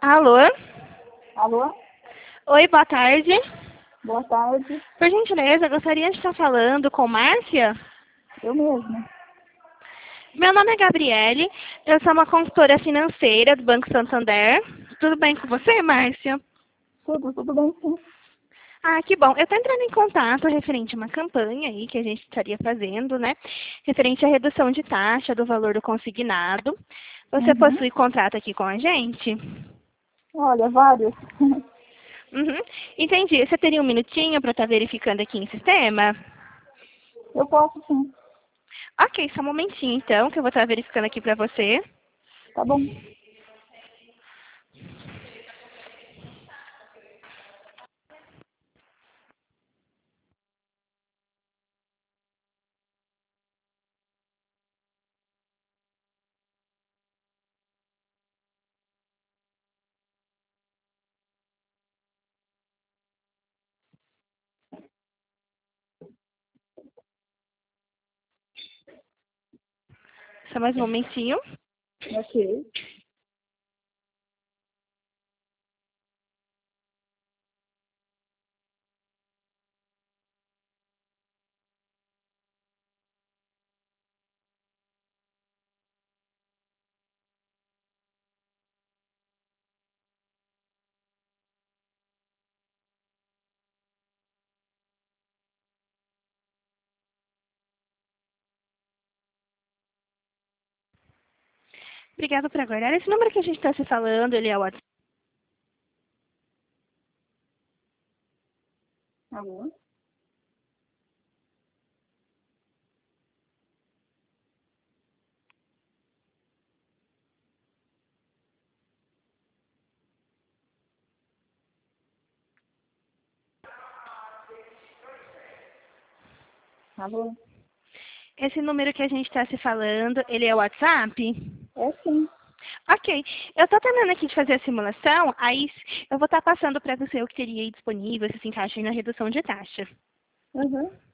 Alô? Alô? Oi, boa tarde. Boa tarde. Por gentileza, gostaria de estar falando com Márcia? Eu mesma. Meu nome é Gabriele, eu sou uma consultora financeira do Banco Santander. Tudo bem com você, Márcia? Tudo bem, sim. Ah, que bom. Eu estou entrando em contato referente a uma campanha aí que a gente estaria fazendo, né? Referente à redução de taxa do valor do consignado. Você Uhum. possui contrato aqui com a gente? Olha, vários. Uhum. Entendi. Você teria um minutinho para estar verificando aqui em sistema? Eu posso, sim. Ok, só um momentinho então, que eu vou estar verificando aqui para você. Tá bom. Só mais um momentinho. Ok. Obrigada por aguardar. Esse número que a gente está se falando, ele é o WhatsApp. Alô? Alô? Esse número que a gente está se falando, ele é o WhatsApp? É sim. Ok. Eu estou terminando aqui de fazer a simulação, aí eu vou estar passando para você o que teria aí disponível, se se encaixa aí na redução de taxa. Uhum.